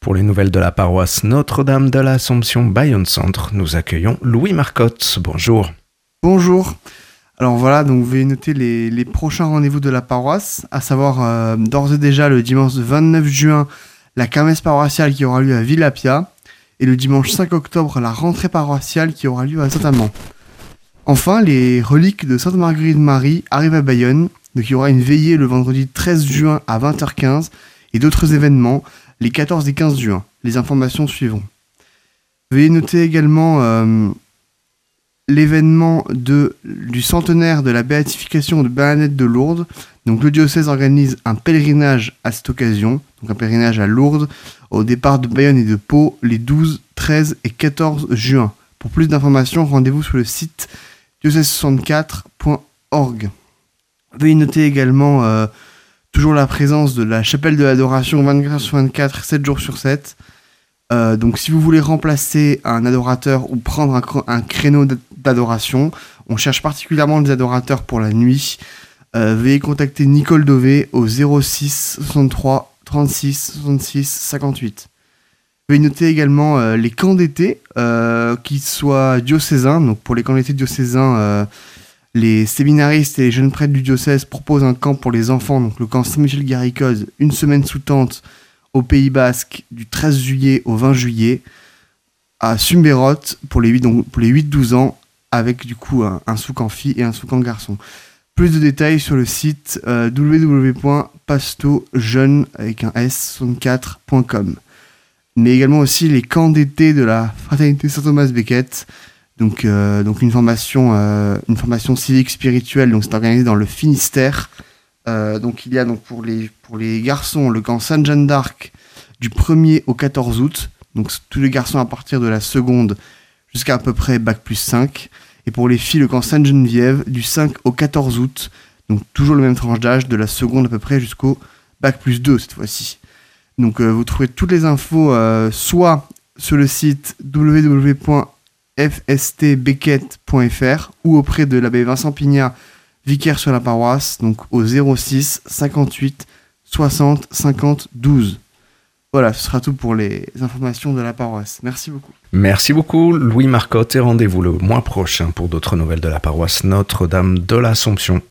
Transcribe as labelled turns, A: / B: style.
A: Pour les nouvelles de la paroisse Notre-Dame de l'Assomption Bayonne Centre, nous accueillons Louis Marcotte. Bonjour.
B: Bonjour. Alors voilà, donc vous pouvez noter les prochains rendez-vous de la paroisse, à savoir d'ores et déjà le dimanche 29 juin, la kermesse paroissiale qui aura lieu à Villapia, et le dimanche 5 octobre, la rentrée paroissiale qui aura lieu à Saint-Amand. Enfin, les reliques de Sainte Marguerite Marie arrivent à Bayonne, donc il y aura une veillée le vendredi 13 juin à 20h15, et d'autres événements les 14 et 15 juin. Les informations suivront. Veuillez noter également l'événement du centenaire de la béatification de Bernadette de Lourdes. Donc le diocèse organise un pèlerinage à cette occasion, donc un pèlerinage à Lourdes, au départ de Bayonne et de Pau, les 12, 13 et 14 juin. Pour plus d'informations, rendez-vous sur le site diocèse64.org. Veuillez noter également toujours la présence de la chapelle de l'adoration 24/24, 7 jours sur 7. Donc si vous voulez remplacer un adorateur ou prendre un créneau d'adoration, on cherche particulièrement des adorateurs pour la nuit. Veuillez contacter Nicole Dové au 06 63 36 66 58. Veuillez noter également les camps d'été, qu'ils soient diocésains. Donc pour les camps d'été diocésains, les séminaristes et les jeunes prêtres du diocèse proposent un camp pour les enfants, donc le camp Saint-Michel-Garicose, une semaine sous tente au Pays Basque du 13 juillet au 20 juillet, à Sumberot pour les 8-12 ans, avec du coup un sous-camp filles et un sous-camp garçons. Plus de détails sur le site www.pastojeune avec un s64.com. Mais également aussi les camps d'été de la fraternité Saint-Thomas-Becket. Donc une formation civique spirituelle, donc c'est organisé dans le Finistère. Donc il y a donc pour les garçons le camp Sainte-Jeanne d'Arc du 1er au 14 août. Donc tous les garçons à partir de la seconde jusqu'à peu près bac plus 5. Et pour les filles le camp Sainte-Geneviève du 5 au 14 août. Donc toujours le même tranche d'âge, de la seconde à peu près jusqu'au bac plus 2 cette fois-ci. Donc vous trouvez toutes les infos soit sur le site www.fstbecket.fr ou auprès de l'abbé Vincent Pignat, vicaire sur la paroisse, donc au 06 58 60 50 12. Voilà, ce sera tout pour les informations de la paroisse. Merci beaucoup.
A: Merci beaucoup Louis Marcotte et rendez-vous le mois prochain pour d'autres nouvelles de la paroisse Notre-Dame de l'Assomption.